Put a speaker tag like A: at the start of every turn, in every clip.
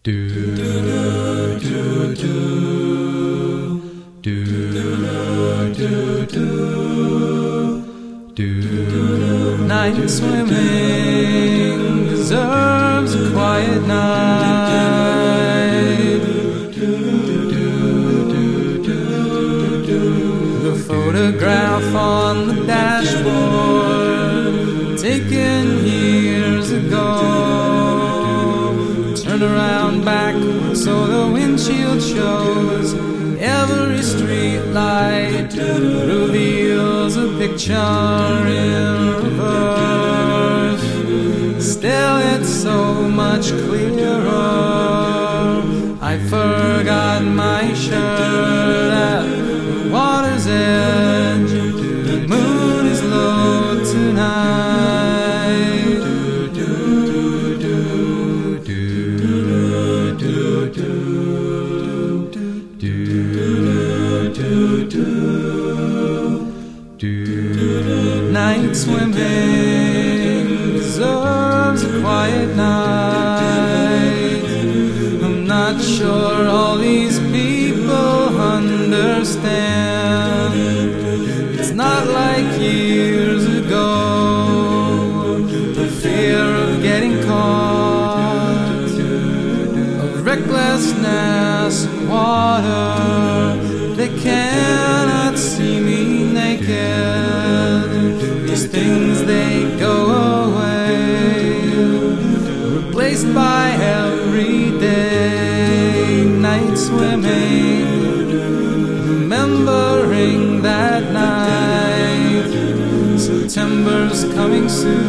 A: Do do do do do do do. Night swimming deserves a quiet night. The photograph on the dashboard, taken years ago. Turn around backwards so the windshield shows. Every street light reveals a picture in reverse. Still it's so much clearer. I forgot my shirt at the water's edge. The moon is low tonight. Night swimming deserves a quiet night. I'm not sure all these people understand. It's not like years ago, the fear of getting caught, of recklessness in water. They cannot see me naked. These things, they go away, replaced by everyday night swimming. Remembering that night, September's coming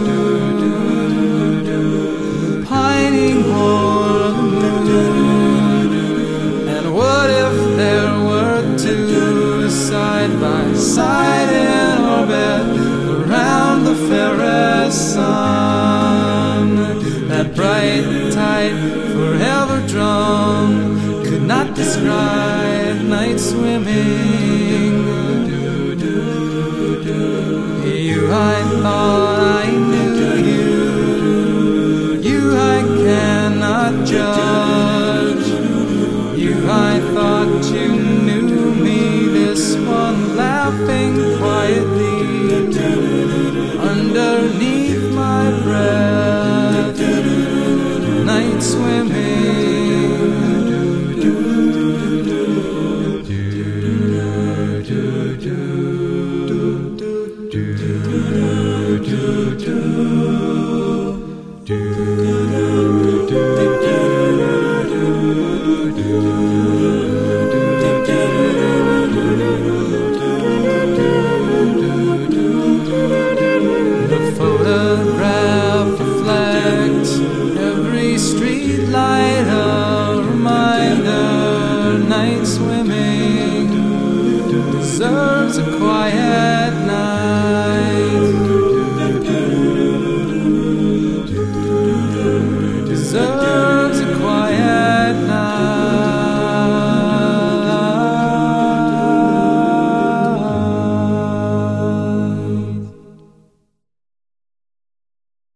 A: soon, pining for the moon. And what if there were two side by side in orbit around the fairest sun? That bright, tight, forever drum could not describe night swimming.